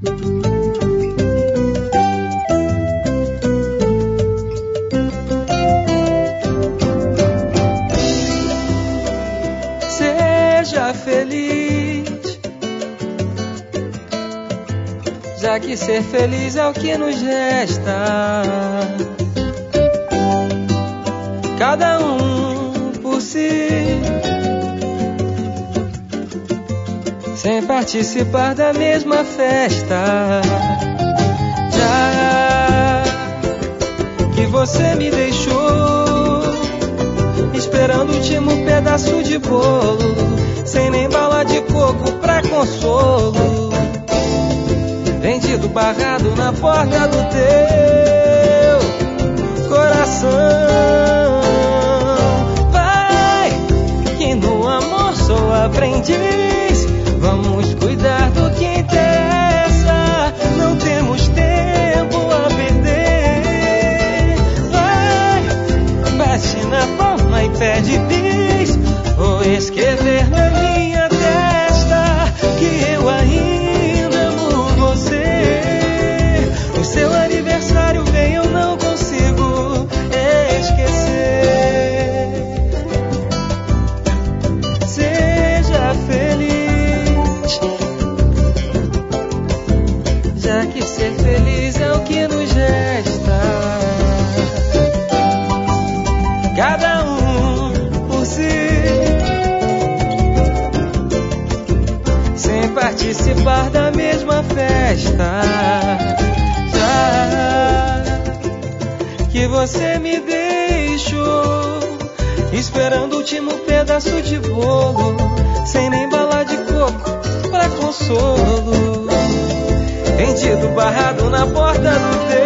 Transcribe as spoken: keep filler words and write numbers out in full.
Seja feliz, já que ser feliz é o que nos resta. Cada um por si, sem participar da mesma festa. Já que você me deixou esperando o último pedaço de bolo, sem nem bala de coco pra consolo, vendido barrado na porta do teu coração. Vai, que no amor sou aprendiz, vamos cuidar do que interessa, não temos tempo a perder. Vai, bate na palma e pede bis, vou escrever na minha testa que eu ainda amo você. O seu aniversário vem, eu não consigo esquecer. Seja feliz, já que ser feliz é o que nos resta. Cada um por si, sem participar da mesma festa. Já que você me deixou esperando o último pedaço de bolo, sem nem bala de coco pra consolo, vendido barrado na porta do teu